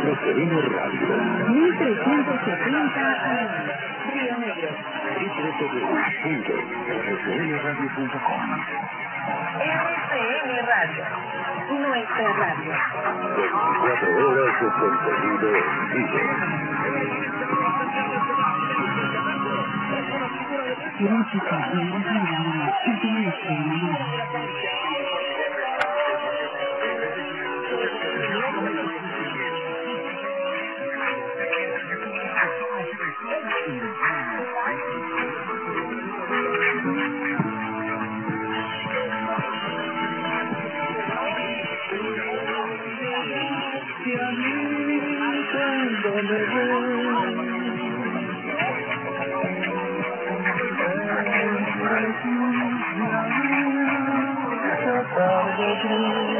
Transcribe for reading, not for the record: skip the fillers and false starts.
RCN Radio. 1370 AM. Río Negro. www.rcnradio.com. RCN Radio. Nuestra radio. 24 horas de contenido en vivo. Música y programas y Tarde